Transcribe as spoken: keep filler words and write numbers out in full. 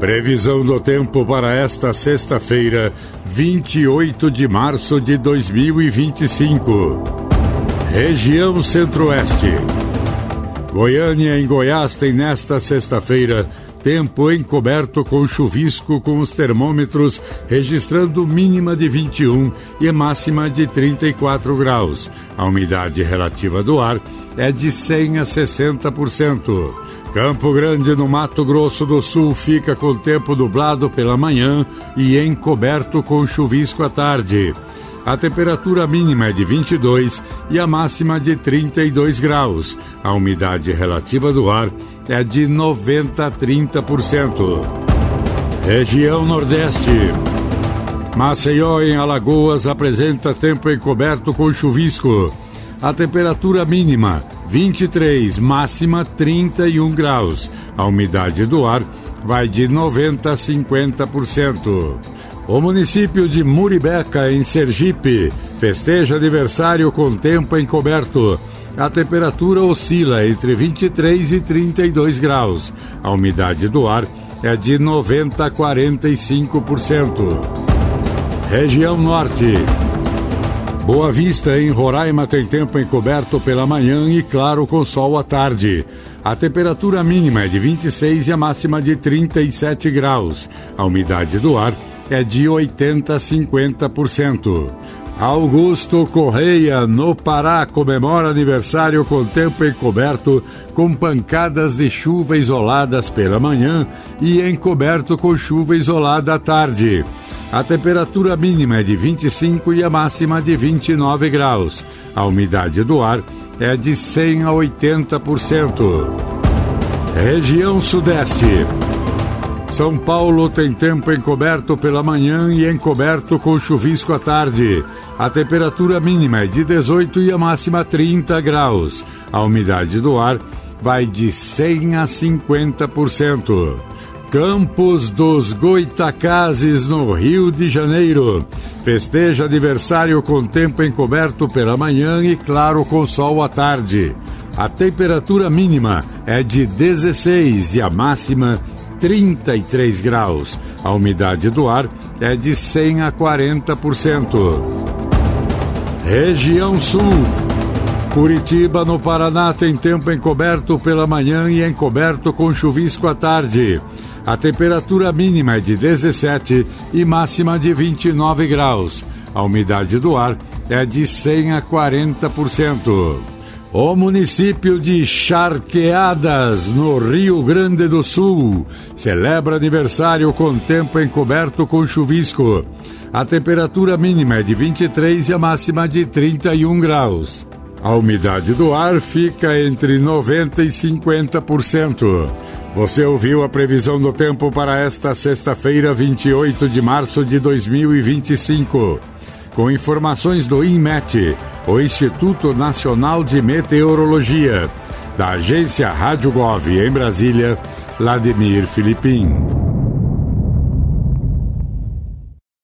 Previsão do tempo para esta sexta-feira, vinte e oito de março de dois mil e vinte e cinco. Região Centro-Oeste. Goiânia em Goiás tem nesta sexta-feira tempo encoberto com chuvisco, com os termômetros registrando mínima de vinte e um e máxima de trinta e quatro graus. A umidade relativa do ar é de cem a sessenta por cento. Campo Grande, no Mato Grosso do Sul, fica com tempo nublado pela manhã e encoberto com chuvisco à tarde. A temperatura mínima é de vinte e dois e a máxima de trinta e dois graus. A umidade relativa do ar é de noventa a trinta por cento. Região Nordeste. Maceió, em Alagoas, apresenta tempo encoberto com chuvisco. A temperatura mínima vinte e três, máxima trinta e um graus. A umidade do ar vai de noventa a cinquenta por cento. O município de Muribeca, em Sergipe, festeja aniversário com tempo encoberto. A temperatura oscila entre vinte e três e trinta e dois graus. A umidade do ar é de noventa a quarenta e cinco por cento. Região Norte. Boa Vista, em Roraima, tem tempo encoberto pela manhã e claro com sol à tarde. A temperatura mínima é de vinte e seis e a máxima de trinta e sete graus. A umidade do ar é de oitenta a cinquenta por cento. Augusto Correia, no Pará, comemora aniversário com tempo encoberto, com pancadas de chuva isoladas pela manhã e encoberto com chuva isolada à tarde. A temperatura mínima é de vinte e cinco e a máxima de vinte e nove graus. A umidade do ar é de cem a oitenta por cento. Região Sudeste. São Paulo tem tempo encoberto pela manhã e encoberto com chuvisco à tarde. A temperatura mínima é de dezoito e a máxima trinta graus. A umidade do ar vai de cem a cinquenta por cento. Campos dos Goitacazes, no Rio de Janeiro. Festeja aniversário com tempo encoberto pela manhã e claro com sol à tarde. A temperatura mínima é de dezesseis e a máxima trinta e três graus. A umidade do ar é de cem a quarenta por cento. Região Sul. Curitiba, no Paraná, tem tempo encoberto pela manhã e encoberto com chuvisco à tarde. A temperatura mínima é de dezessete e máxima de vinte e nove graus. A umidade do ar é de cem a quarenta por cento. O município de Charqueadas, no Rio Grande do Sul, celebra aniversário com tempo encoberto com chuvisco. A temperatura mínima é de vinte e três e a máxima de trinta e um graus. A umidade do ar fica entre noventa e cinquenta por cento. Você ouviu a previsão do tempo para esta sexta-feira, vinte e oito de março de dois mil e vinte e cinco. Com informações do INMET, o Instituto Nacional de Meteorologia, da agência Rádio Gov em Brasília, Vladimir Filipim.